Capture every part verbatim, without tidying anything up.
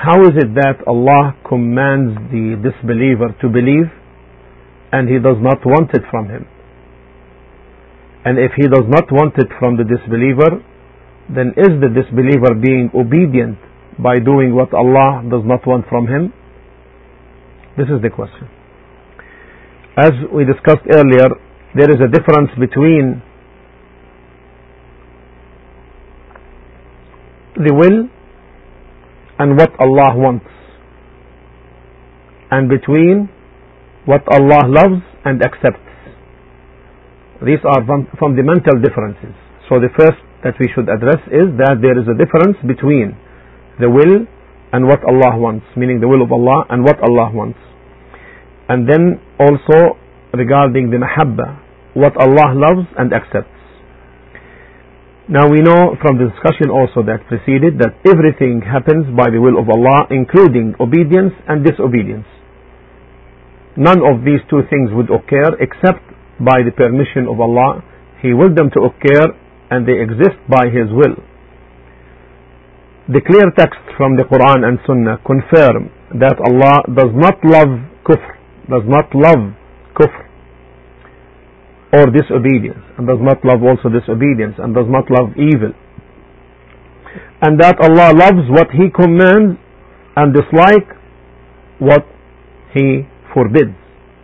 how is it that Allah commands the disbeliever to believe and He does not want it from him? And if He does not want it from the disbeliever, then is the disbeliever being obedient by doing what Allah does not want from him? This is the question. As we discussed earlier, there is a difference between the will and what Allah wants, and between what Allah loves and accepts. These are fundamental differences. So the first that we should address is that there is a difference between the will and what Allah wants, meaning the will of Allah and what Allah wants. And then also regarding the mahabba, what Allah loves and accepts. Now we know from the discussion also that preceded that everything happens by the will of Allah, including obedience and disobedience. None of these two things would occur except by the permission of Allah. He willed them to occur and they exist by His will. The clear text from the Quran and Sunnah confirm that Allah does not love kufr, does not love kufr or disobedience, and does not love also disobedience, and does not love evil, and that Allah loves what He commands and dislike what He forbids.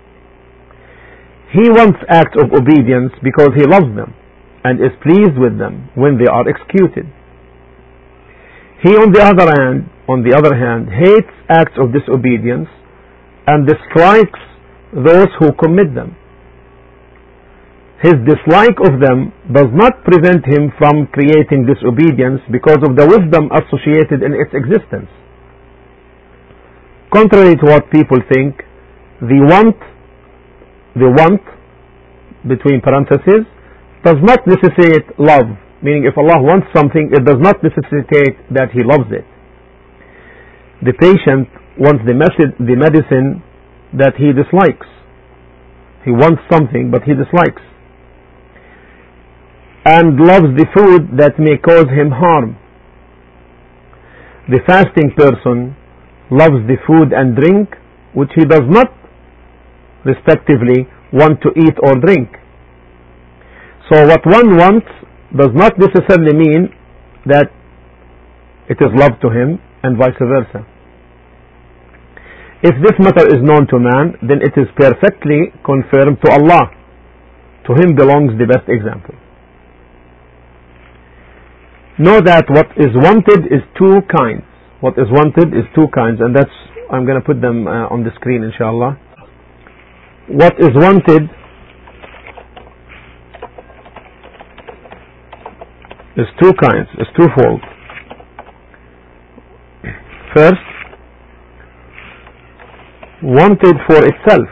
He wants acts of obedience because He loves them and is pleased with them when they are executed. He on the other hand, on the other hand, hates acts of disobedience and dislikes those who commit them. His dislike of them does not prevent Him from creating disobedience because of the wisdom associated in its existence. Contrary to what people think, the want, the want, between parentheses, does not necessitate love. Meaning if Allah wants something, it does not necessitate that He loves it. The patient wants the, method, the medicine that he dislikes. He wants something but he dislikes, and loves the food that may cause him harm. The fasting person loves the food and drink which he does not respectively want to eat or drink. So what one wants does not necessarily mean that it is love to him, and vice versa. If this matter is known to man, then it is perfectly confirmed to Allah. To Him belongs the best example. Know that what is wanted is two kinds. What is wanted is two kinds, and that's, I'm going to put them uh, on the screen inshallah. What is wanted is two kinds, is twofold. First, wanted for itself,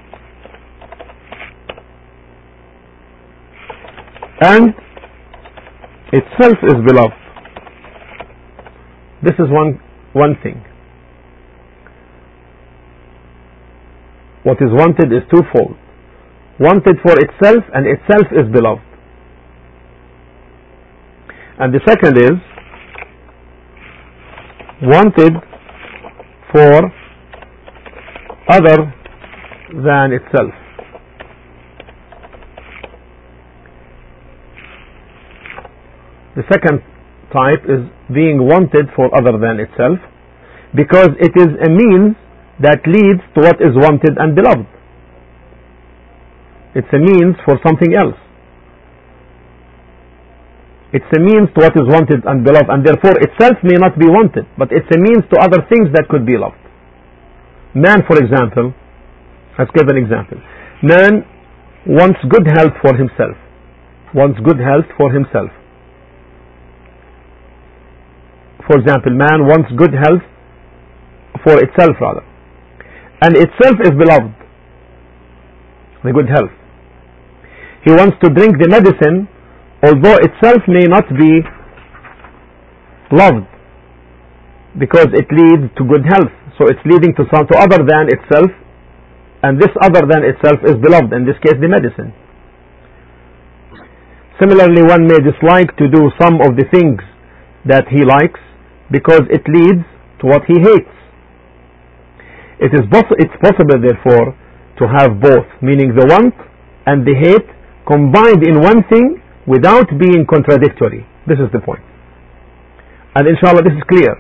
and itself is beloved. This is one one thing. What is wanted is twofold. Wanted for itself, and itself is beloved. And the second is wanted for other than itself. The second type is being wanted for other than itself, because it is a means that leads to what is wanted and beloved. It's a means for something else. It's a means to what is wanted and beloved, and therefore itself may not be wanted, but it's a means to other things that could be loved. Man, for example, let's give an example. Man wants good health for himself. Wants good health for himself. For example, man wants good health for itself rather. And itself is beloved, the good health. He wants to drink the medicine, although itself may not be loved, because it leads to good health. So it's leading to some to other than itself, and this other than itself is beloved, in this case the medicine. Similarly, one may dislike to do some of the things that he likes because it leads to what He hates. It is poss- it's possible, therefore, to have both, meaning the want and the hate combined in one thing without being contradictory. This is the point. And inshallah this is clear.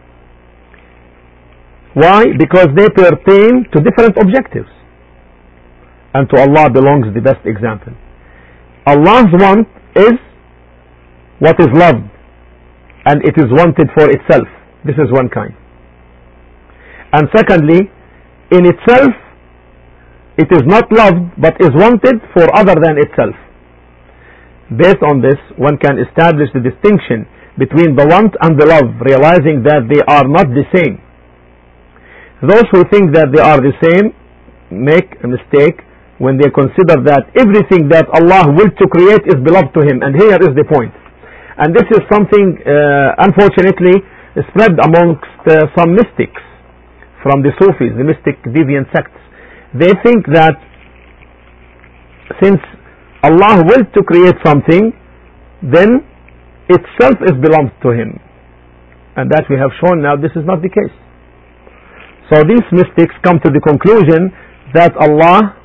Why? Because they pertain to different objectives. And to Allah belongs the best example. Allah's want is what is loved, and it is wanted for itself. This is one kind. And secondly, in itself, it is not loved but is wanted for other than itself. Based on this, one can establish the distinction between the want and the love, realizing that they are not the same. Those who think that they are the same make a mistake when they consider that everything that Allah willed to create is beloved to Him. And here is the point. And this is something uh, unfortunately spread amongst uh, some mystics from the Sufis, the mystic deviant sects. They think that since Allah willed to create something, then itself is belongs to Him. And that we have shown now this is not the case. So these mystics come to the conclusion that Allah,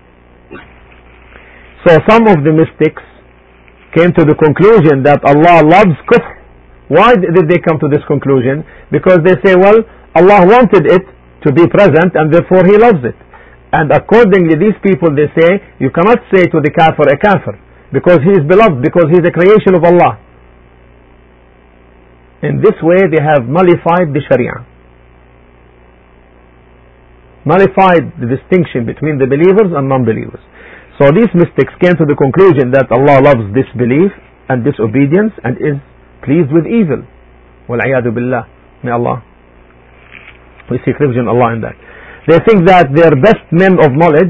so some of the mystics came to the conclusion that Allah loves kufr. Why did they come to this conclusion? Because they say, well, Allah wanted it to be present and therefore He loves it. And accordingly these people, they say, you cannot say to the kafir a kafir because he is beloved, because he is a creation of Allah. In this way they have nullified the Sharia, nullified the distinction between the believers and non-believers. So these mystics came to the conclusion that Allah loves disbelief and disobedience and is pleased with evil. Wal-'iyadu billah. May Allah, we seek refuge in Allah in that. They think that their best men of knowledge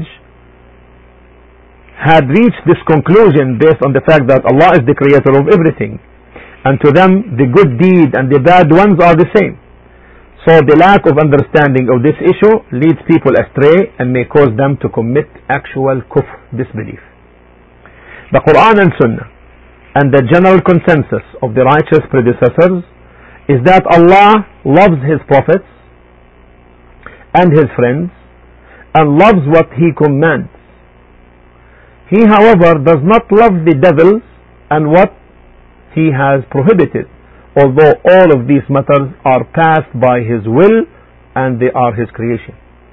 had reached this conclusion based on the fact that Allah is the creator of everything, and to them the good deed and the bad ones are the same. So the lack of understanding of this issue leads people astray and may cause them to commit actual kufr, disbelief. The Quran and Sunnah and the general consensus of the righteous predecessors is that Allah loves His prophets and His friends and loves what He commands. He, however, does not love the devils and what He has prohibited, although all of these matters are passed by His will and they are His creation.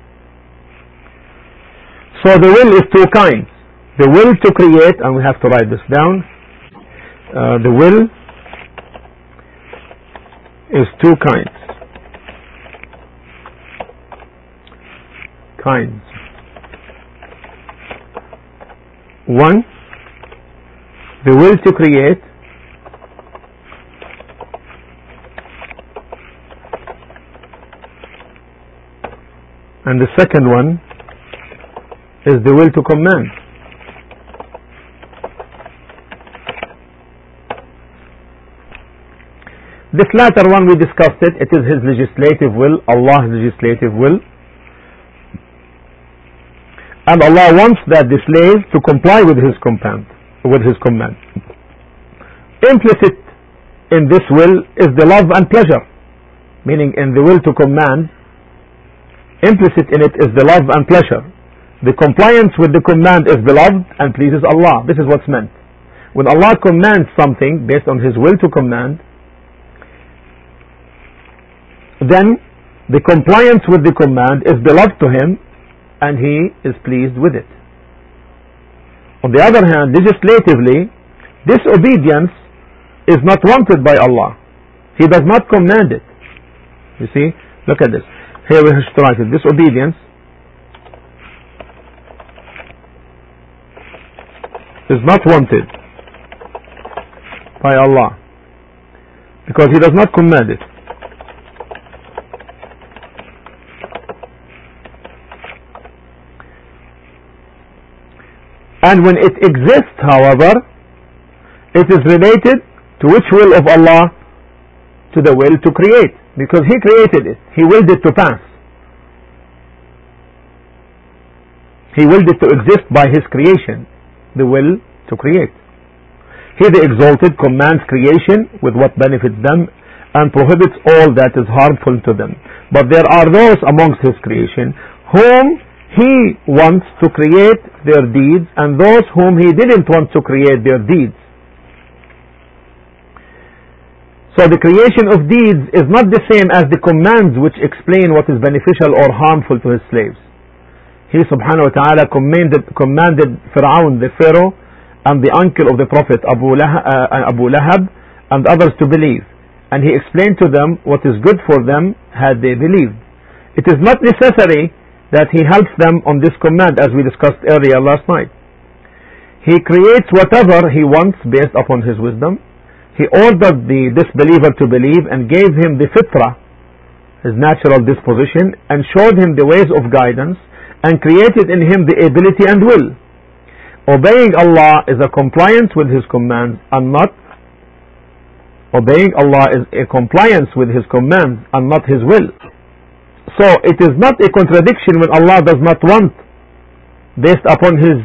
So the will is two kinds. The will to create, and we have to write this down, uh, the will is two kinds. Kinds. One, the will to create, and the second one is the will to command. This latter one we discussed it, it is His legislative will, Allah's legislative will. And Allah wants that the slave to comply with His command, with His command. Implicit in this will is the love and pleasure, meaning in the will to command, implicit in it is the love and pleasure. The compliance with the command is beloved and pleases Allah. This is what's meant. When Allah commands something based on His will to command, then the compliance with the command is beloved to Him and He is pleased with it. On the other hand, legislatively, disobedience is not wanted by Allah. He does not command it. You see, look at this. Here we have started disobedience is not wanted by Allah because He does not command it. And when it exists, however, it is related to which will of Allah? To the will to create, because He created it. He willed it to pass. He willed it to exist by His creation, the will to create. He, the Exalted, commands creation with what benefits them and prohibits all that is harmful to them. But there are those amongst His creation whom He wants to create their deeds, and those whom He didn't want to create their deeds. So the creation of deeds is not the same as the commands which explain what is beneficial or harmful to His slaves. He subhanahu wa ta'ala commanded, commanded Fir'aun, the Pharaoh, and the uncle of the Prophet Abu Lahab, uh, Abu Lahab and others to believe. And He explained to them what is good for them had they believed. It is not necessary that He helps them on this command, as we discussed earlier last night. He creates whatever He wants based upon His wisdom. He ordered the disbeliever to believe and gave him the fitrah, his natural disposition, and showed him the ways of guidance, and created in him the ability and will. Obeying Allah is a compliance with His commands and not obeying Allah is a compliance with His commands and not His will. So it is not a contradiction when Allah does not want, based upon His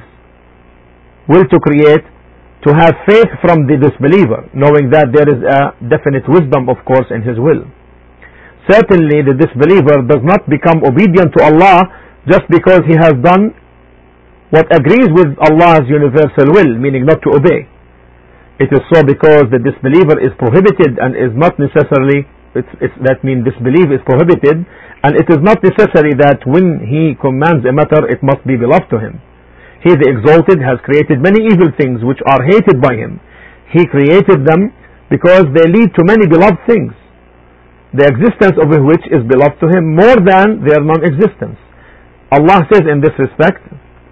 will to create, to have faith from the disbeliever, knowing that there is a definite wisdom, of course, in His will. Certainly the disbeliever does not become obedient to Allah just because he has done what agrees with Allah's universal will, meaning not to obey. It is so because the disbeliever is prohibited and is not necessarily, it's, it's, that means disbelief is prohibited, and it is not necessary that when he commands a matter it must be beloved to him. He, the Exalted, has created many evil things which are hated by Him. He created them because they lead to many beloved things, the existence of which is beloved to Him more than their non-existence. Allah says in this respect,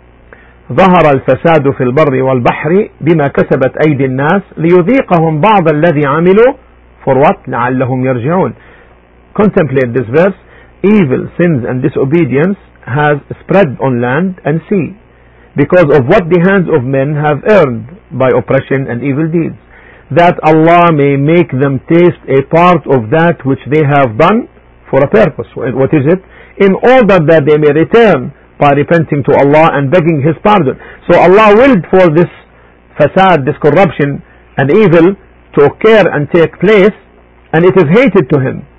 ظهر الفساد في البر والبحر بما كسبت أيدي الناس ليذيقهم بعض الذي عملوا for what? لعلهم يرجعون. Contemplate this verse. Evil, sins and disobedience has spread on land and sea because of what the hands of men have earned by oppression and evil deeds, that Allah may make them taste a part of that which they have done for a purpose. What is it? In order that they may return by repenting to Allah and begging His pardon. So Allah willed for this fasad, this corruption and evil to occur and take place, and it is hated to Him.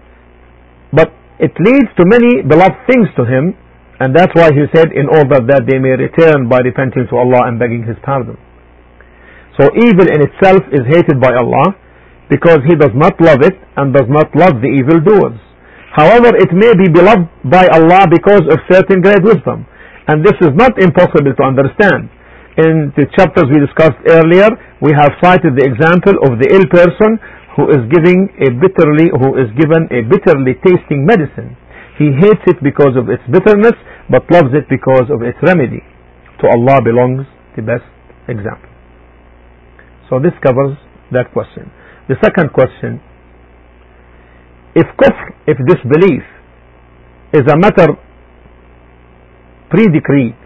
But it leads to many beloved things to Him, and that's why He said, in order that they may return by repenting to Allah and begging His pardon. So evil in itself is hated by Allah because He does not love it and does not love the evildoers. However, it may be beloved by Allah because of certain great wisdom, and this is not impossible to understand. In the chapters we discussed earlier, we have cited the example of the ill person who is giving a bitterly who is given a bitterly tasting medicine. He hates it because of its bitterness, but loves it because of its remedy. To Allah belongs the best example. So this covers that question. The second question, if kufr, if disbelief is a matter pre-decreed,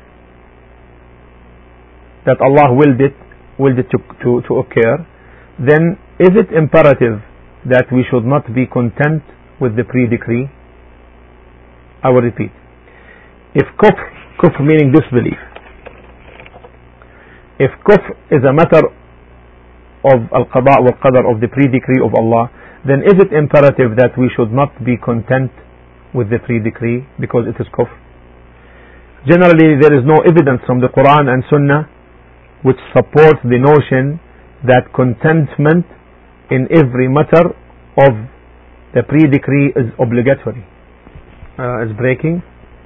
that Allah willed it, willed it to, to, to occur, then is it imperative that we should not be content with the pre-decree? I will repeat. If kufr, kufr meaning disbelief, if kufr is a matter of al-qada' wal-qadar, of the pre-decree of Allah, then is it imperative that we should not be content with the pre-decree because it is kufr? Generally, there is no evidence from the Quran and Sunnah which supports the notion that contentment in every matter of the pre-decree is obligatory. Uh, is breaking.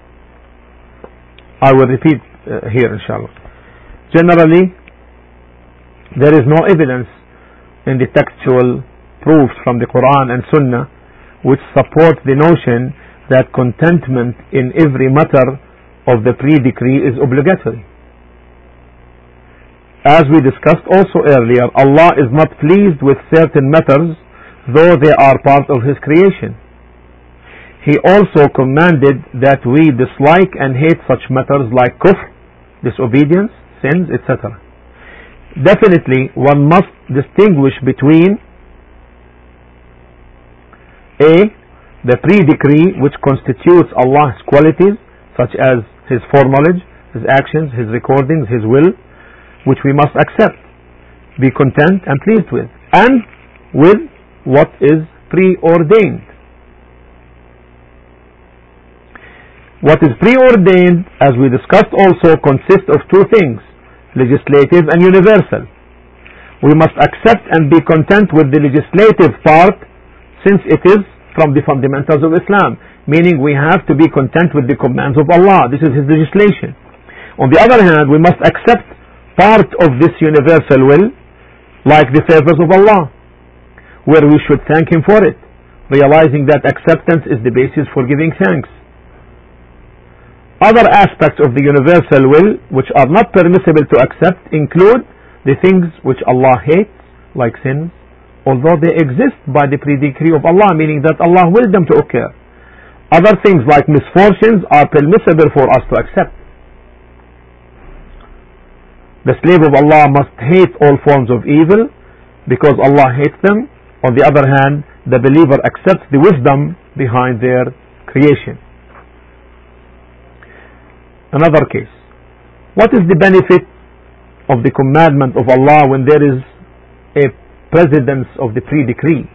I will repeat uh, here, inshallah. Generally, there is no evidence in the textual proofs from the Quran and Sunnah which support the notion that contentment in every matter of the pre-decree is obligatory. As we discussed also earlier, Allah is not pleased with certain matters, though they are part of His creation. He also commanded that we dislike and hate such matters like kufr, disobedience, sins, et cetera. Definitely, one must distinguish between A. the pre-decree which constitutes Allah's qualities, such as His foreknowledge, His actions, His recordings, His will, which we must accept, be content and pleased with, and with what is preordained. What is preordained, as we discussed also, consists of two things: legislative and universal. We must accept and be content with the legislative part, since it is from the fundamentals of Islam, meaning we have to be content with the commands of Allah. This is His legislation. On the other hand, we must accept part of this universal will, like the favors of Allah, where we should thank Him for it, realizing that acceptance is the basis for giving thanks. Other aspects of the universal will which are not permissible to accept include the things which Allah hates, like sins, although they exist by the pre-decree of Allah, meaning that Allah willed them to occur. Other things like misfortunes are permissible for us to accept. The slave of Allah must hate all forms of evil because Allah hates them. On the other hand, the believer accepts the wisdom behind their creation. Another case. What is the benefit of the commandment of Allah when there is a precedence of the pre-decree?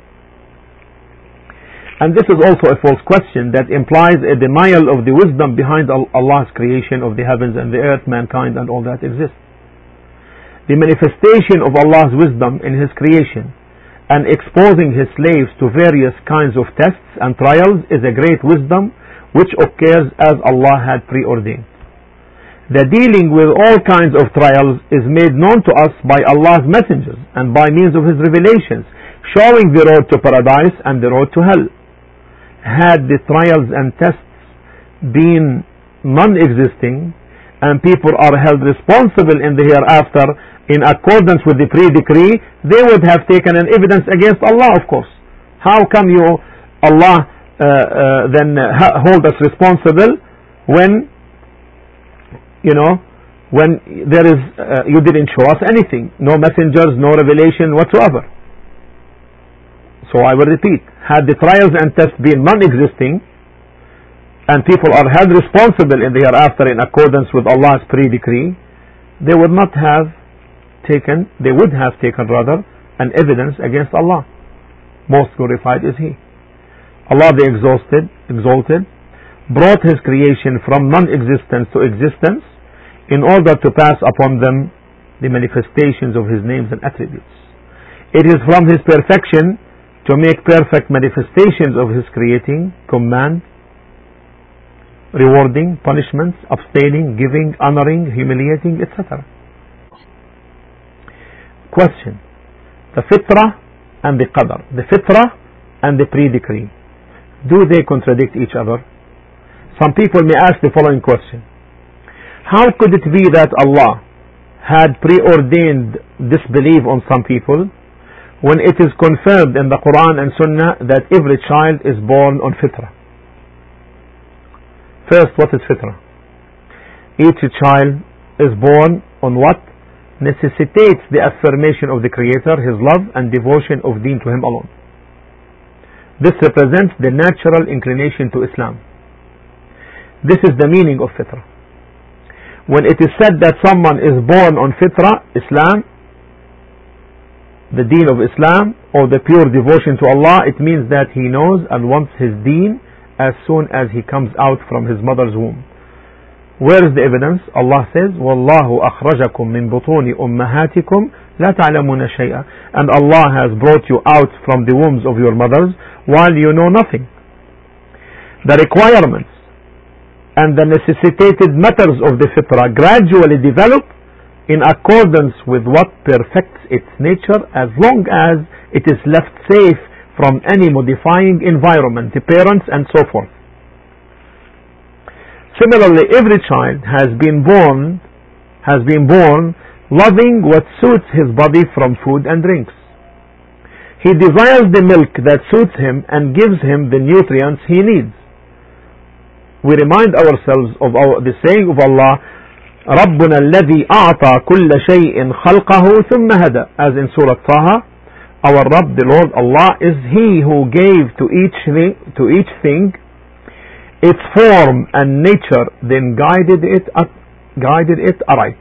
And this is also a false question that implies a denial of the wisdom behind Allah's creation of the heavens and the earth, mankind, and all that exists. The manifestation of Allah's wisdom in His creation and exposing His slaves to various kinds of tests and trials is a great wisdom which occurs as Allah had preordained. The dealing with all kinds of trials is made known to us by Allah's messengers and by means of His revelations, showing the road to paradise and the road to hell. Had the trials and tests been non-existing and people are held responsible in the hereafter in accordance with the pre-decree, they would have taken an evidence against Allah, of course. How come you, Allah, uh, uh, then uh, hold us responsible when, you know, when there is, uh, you didn't show us anything, no messengers, no revelation whatsoever. So I will repeat, had the trials and tests been non-existing and people are held responsible in the hereafter in accordance with Allah's pre-decree, they would not have taken, they would have taken rather, an evidence against Allah. Most glorified is He. Allah the exalted, exalted brought His creation from non-existence to existence in order to pass upon them the manifestations of His names and attributes. It is from His perfection to make perfect manifestations of His creating, command, rewarding, punishments, abstaining, giving, honoring, humiliating, et cetera. Question: the fitrah and the qadar, the fitrah and the pre-decree, do they contradict each other? Some people may ask the following question: how could it be that Allah had preordained disbelief on some people when it is confirmed in the Quran and Sunnah that every child is born on fitrah? First, what is fitrah? Each child is born on what necessitates the affirmation of the Creator, His love and devotion of deen to Him alone. This represents the natural inclination to Islam. This is the meaning of fitrah. When it is said that someone is born on fitrah, Islam, the deen of Islam, or the pure devotion to Allah, it means that he knows and wants his deen as soon as he comes out from his mother's womb. Where is the evidence? Allah says, وَاللَّهُ أَخْرَجَكُم مِّن بُطُونِ أُمَّهَاتِكُمْ لَا تَعْلَمُونَ شَيْئًا. And Allah has brought you out from the wombs of your mothers while you know nothing. The requirements and the necessitated matters of the fitrah gradually develop in accordance with what perfects its nature, as long as it is left safe from any modifying environment, the parents and so forth. Similarly, every child has been born has been born loving what suits his body from food and drinks. He desires the milk that suits him and gives him the nutrients he needs. We remind ourselves of our, the saying of Allah, رَبُّنَا الَّذِي أَعْطَى كُلَّ شَيْءٍ خَلْقَهُ ثُمَّ هَدَى, as in Surah Taha. Our Rabb, the Lord Allah, is He who gave to each thing, to each thing its form and nature, then guided it up, guided it aright.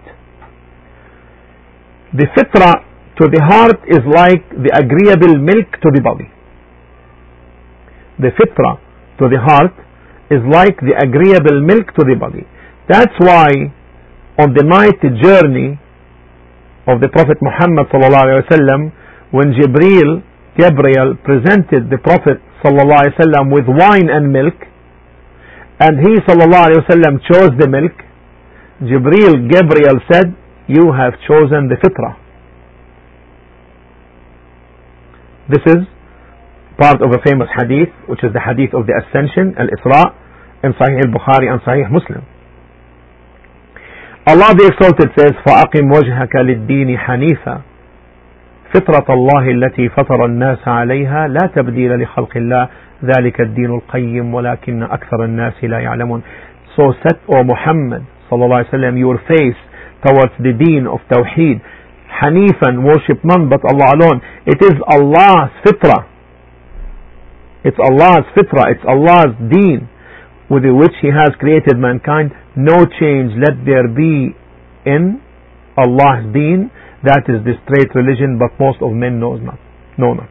The fitrah to the heart is like the agreeable milk to the body. the fitra to the heart is like the agreeable milk to the body. That's why on the night journey of the Prophet Muhammad sallallahu alaihi wasallam, when Jibreel, Gabriel presented the Prophet sallallahu alaihi wasallam with wine and milk, and he sallallahu alaihi wasallam chose the milk, Jibreel, Gabriel said, "You have chosen the fitrah." This is part of a famous hadith, which is the hadith of the Ascension, Al-Isra, in Sahih al-Bukhari and Sahih Muslim. Allah the Exalted says, فَأَقِمْ وَجْهَكَ لِلدِّينِ حَنِيفًا فِطْرَةَ اللَّهِ الَّتِي فَطَرَ النَّاسَ عَلَيْهَا لَا تَبْدِيلَ لِخَلْقِ اللَّهِ ذَلِكَ الدِّينُ الْقَيِّمُ وَلَكِنَّ أَكْثَرَ النَّاسِ لَا يَعْلَمُونَ. So set, O Muhammad sallallahu alaihi wasallam, your face towards the deen of Tawheed. Hanifan, worship none but Allah alone. It is Allah's fitrah. It's Allah's fitrah. It's Allah's deen with which He has created mankind. No change let there be in Allah's deen. That is the straight religion, but most of men knows not. Know not.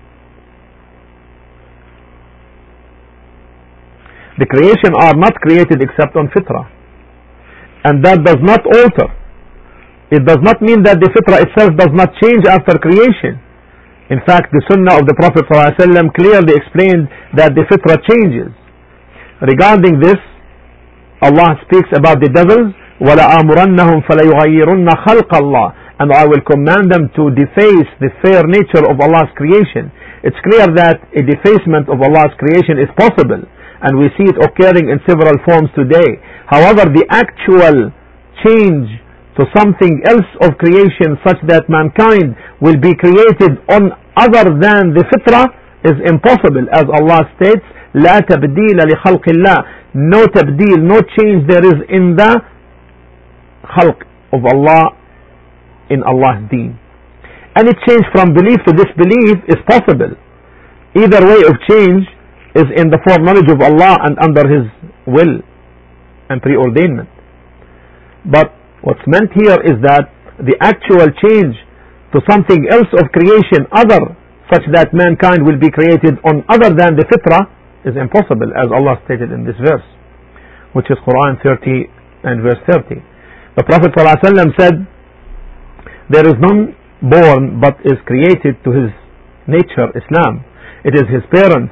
The creation are not created except on fitrah, and that does not alter. It does not mean that the fitrah itself does not change after creation. In fact, the sunnah of the Prophet ﷺ clearly explained that the fitrah changes. Regarding this, Allah speaks about the devils, وَلَآمُرَنَّهُمْ فَلَيُغَيِّرُنَّ خَلْقَ اللَّهِ, and I will command them to deface the fair nature of Allah's creation. It's clear that a defacement of Allah's creation is possible, and we see it occurring in several forms today. However, the actual change to something else of creation such that mankind will be created on other than the fitrah is impossible, as Allah states, لا تبديل لخلق الله. No tabdeel, no change there is in the khalq of Allah, in Allah's deen. Any change from belief to disbelief is possible. Either way of change is in the foreknowledge of Allah and under His will and preordainment. But what's meant here is that the actual change to something else of creation other, such that mankind will be created on other than the fitrah, is impossible, as Allah stated in this verse, which is Quran thirty and verse thirty. The Prophet ﷺ said, there is none born but is created to his nature, Islam. It is his parents.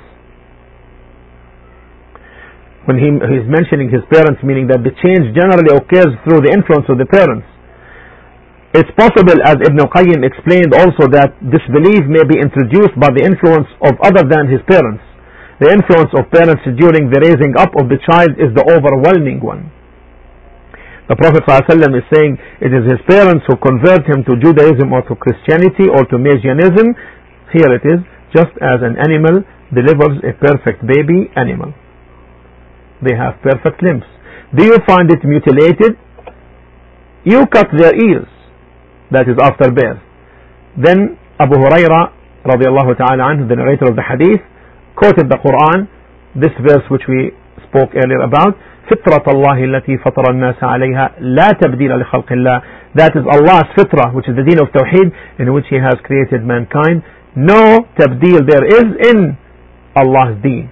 When he is mentioning his parents, meaning that the change generally occurs through the influence of the parents. It's possible, as Ibn al-Qayyim explained also, that disbelief may be introduced by the influence of other than his parents. The influence of parents during the raising up of the child is the overwhelming one. The Prophet ﷺ is saying it is his parents who convert him to Judaism or to Christianity or to Messianism. Here it is, just as an animal delivers a perfect baby animal. They have perfect limbs. Do you find it mutilated? You cut their ears. That is after birth. Then Abu Huraira radiallahu ta'ala anhu, the narrator of the hadith, quoted the Quran, this verse which we spoke earlier about, فِطْرَةَ اللَّهِ الَّتِي فَطَرَ النَّاسَ عَلَيْهَا لَا تَبْدِيلَ لِخَلْقِ اللَّهِ. That is Allah's fitrah, which is the deen of Tawheed, in which He has created mankind. No tabdeel there is in Allah's deen.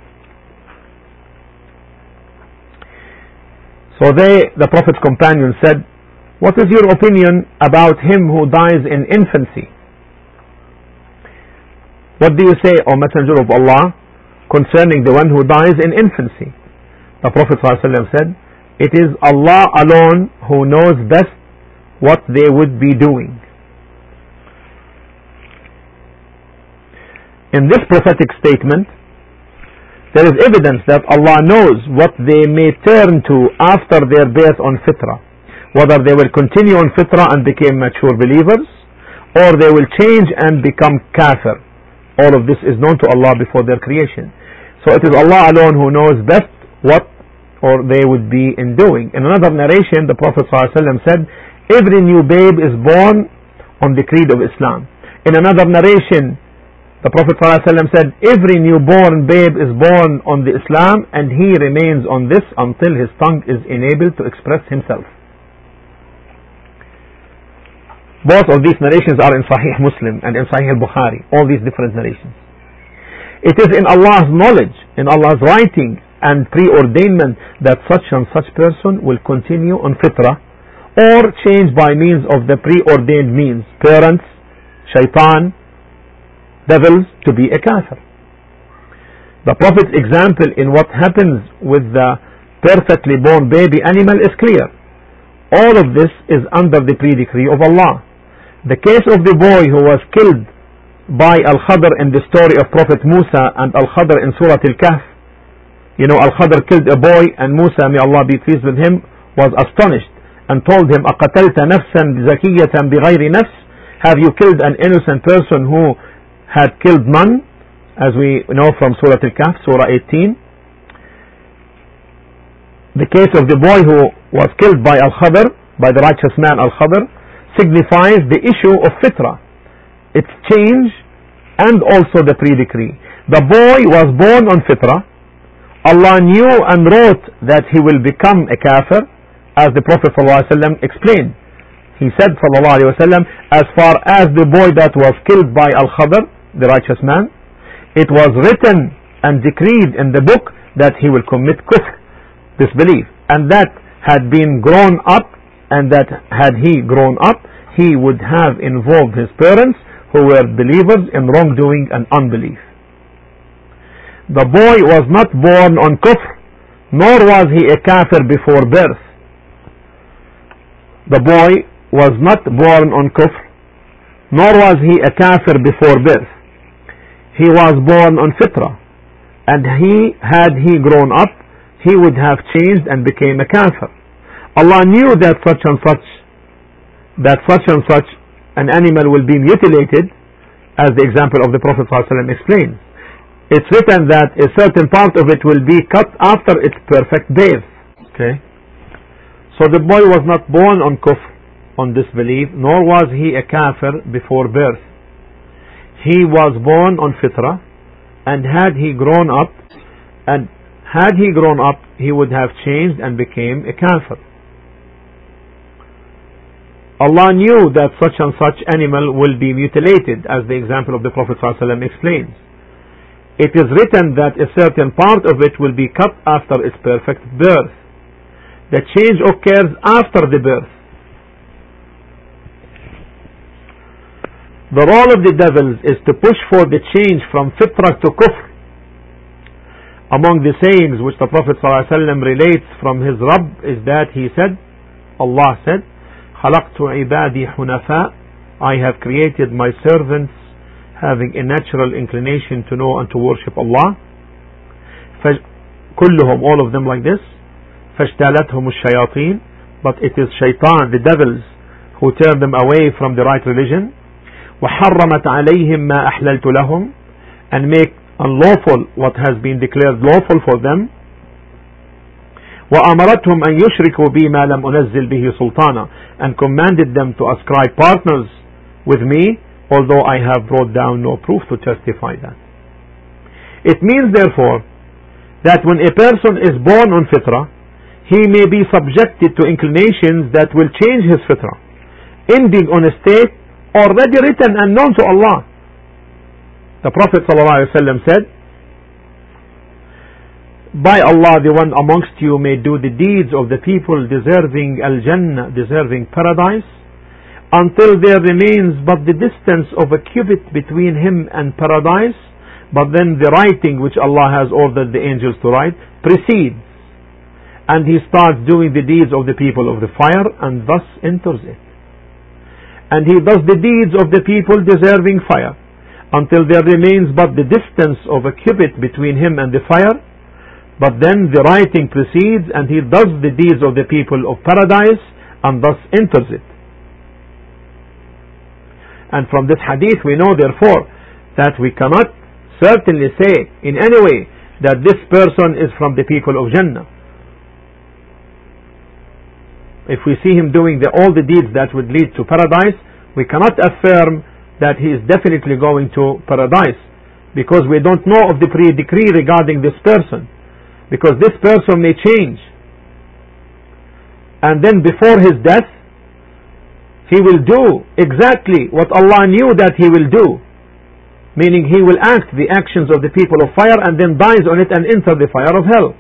So they, the Prophet's companions said, what is your opinion about him who dies in infancy? What do you say, O Messenger of Allah, concerning the one who dies in infancy? The Prophet ﷺ said, it is Allah alone who knows best what they would be doing. In this prophetic statement, there is evidence that Allah knows what they may turn to after their birth on fitrah, whether they will continue on fitrah and become mature believers, or they will change and become kafir. All of this is known to Allah before their creation. So it is Allah alone who knows best what or they would be in doing. In another narration, the Prophet ﷺ said, every new babe is born on the creed of Islam. In another narration, the Prophet ﷺ said, every newborn babe is born on the Islam, and he remains on this until his tongue is enabled to express himself. Both of these narrations are in Sahih Muslim and in Sahih al-Bukhari, all these different narrations. It is in Allah's knowledge, in Allah's writing and preordainment that such and such person will continue on fitrah or change by means of the preordained means, parents, shaitan, devils, to be a kafir. The Prophet's example in what happens with the perfectly born baby animal is clear. All of this is under the pre-decree of Allah. The case of the boy who was killed by Al-Khadr in the story of Prophet Musa and Al-Khadr in Surah Al-Kahf. You know, Al-Khadr killed a boy and Musa, may Allah be pleased with him, was astonished and told him, أَقَتَلْتَ نَفْسًا زَكِيَّةً بِغَيْرِ نَفْسٍ? Have you killed an innocent person who had killed none? As we know from Surah Al-Kahf, Surah eighteen. The case of the boy who was killed by Al-Khadr, by the righteous man Al-Khadr, signifies the issue of fitrah, its change, and also the pre-decree. The boy was born on fitrah. Allah knew and wrote that he will become a kafir, as the Prophet ﷺ explained. He said, ﷺ, as far as the boy that was killed by Al-Khadr, the righteous man, it was written and decreed in the book that he will commit kufr, disbelief, and that had been grown up, and that had he grown up, he would have involved his parents who were believers in wrongdoing and unbelief. The boy was not born on kufr, nor was he a kafir before birth. The boy was not born on kufr, nor was he a kafir before birth. He was born on fitrah, and he, had he grown up, he would have changed and became a kafir. Allah knew that such and such, that such and such an animal will be mutilated, as the example of the Prophet ﷺ explains. It's written that a certain part of it will be cut after its perfect birth. Okay. So the boy was not born on kufr, on disbelief, nor was he a kafir before birth. He was born on fitrah, and had he grown up, and had he grown up, he would have changed and became a kafir. Allah knew that such and such animal will be mutilated, as the example of the Prophet ﷺ explains. It is written that a certain part of it will be cut after its perfect birth. The change occurs after the birth. The role of the devils is to push for the change from fitrah to kufr. Among the sayings which the Prophet ﷺ relates from his Rabb is that he said, Allah said, خَلَقْتُ عِبَادِي حُنَفَاء, I have created my servants having a natural inclination to know and to worship Allah. كلهم, all of them like this. فَاجْتَالَتْهُمُ الشَّيَاطِينَ, but it is shaitan, the devils, who turn them away from the right religion. وحرمت عليهم ما أحللت لهم, and make unlawful what has been declared lawful for them. وأمرتهم أن يشركوا بي ما لم أنزل به سلطانا, and commanded them to ascribe partners with me, although I have brought down no proof to justify that. It means therefore that when a person is born on fitrah, he may be subjected to inclinations that will change his fitrah, ending on a state already written and known to Allah. The Prophet ﷺ said, by Allah, the one amongst you may do the deeds of the people deserving Al-Jannah, deserving paradise, until there remains but the distance of a cubit between him and paradise, but then the writing which Allah has ordered the angels to write precedes, and he starts doing the deeds of the people of the fire, and thus enters it. And he does the deeds of the people deserving fire, until there remains but the distance of a cubit between him and the fire, but then the writing proceeds, and he does the deeds of the people of paradise, and thus enters it. And from this hadith we know therefore that we cannot certainly say in any way that this person is from the people of Jannah. If we see him doing the, all the deeds that would lead to paradise, we cannot affirm that he is definitely going to paradise, because we don't know of the pre-decree regarding this person, because this person may change, and then before his death he will do exactly what Allah knew that he will do, meaning he will act the actions of the people of fire and then dies on it and enter the fire of hell.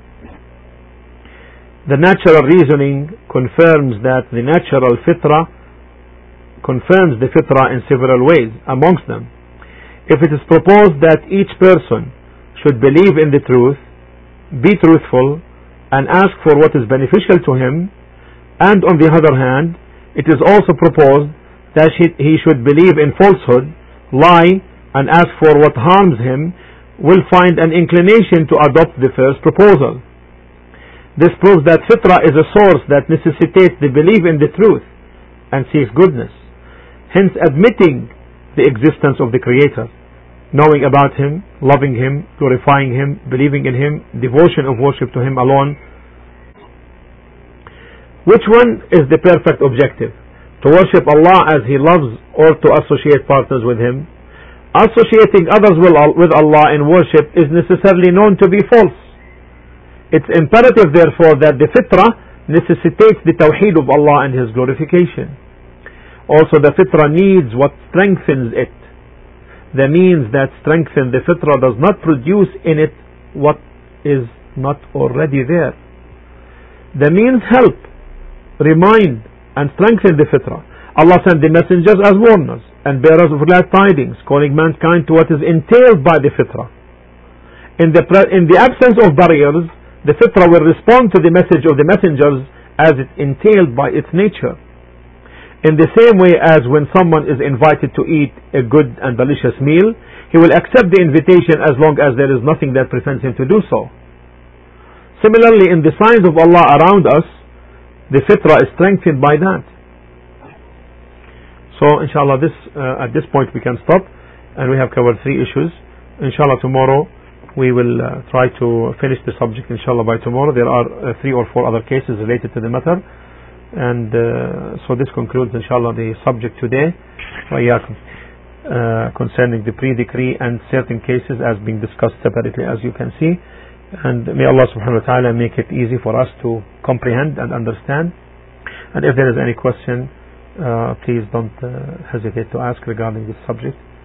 The natural reasoning confirms that the natural fitrah confirms the fitrah in several ways. Amongst them, if it is proposed that each person should believe in the truth, be truthful, and ask for what is beneficial to him, and on the other hand, it is also proposed that he should believe in falsehood, lie, and ask for what harms him, will find an inclination to adopt the first proposal. This proves that fitrah is a source that necessitates the belief in the truth and seeks goodness. Hence, admitting the existence of the Creator, knowing about Him, loving Him, glorifying Him, believing in Him, devotion of worship to Him alone. Which one is the perfect objective? To worship Allah as He loves, or to associate partners with Him? Associating others with Allah in worship is necessarily known to be false. It's imperative, therefore, that the fitrah necessitates the tawheed of Allah and His glorification. Also, the fitrah needs what strengthens it. The means that strengthen the fitrah does not produce in it what is not already there. The means help, remind, and strengthen the fitrah. Allah sent the messengers as warners and bearers of glad tidings, calling mankind to what is entailed by the fitrah. In the, in the absence of barriers, the fitrah will respond to the message of the messengers as it entailed by its nature. In the same way as when someone is invited to eat a good and delicious meal, he will accept the invitation as long as there is nothing that prevents him to do so. Similarly, in the signs of Allah around us, the fitrah is strengthened by that. So, inshallah, this, uh, at this point we can stop, and we have covered three issues. Inshallah, tomorrow we will uh, try to finish the subject, inshallah, by tomorrow. There are uh, three or four other cases related to the matter. And uh, so this concludes, inshallah, the subject today uh, concerning the pre-decree and certain cases as being discussed separately, as you can see. And may Allah subhanahu wa ta'ala make it easy for us to comprehend and understand. And if there is any question, uh, please don't uh, hesitate to ask regarding this subject.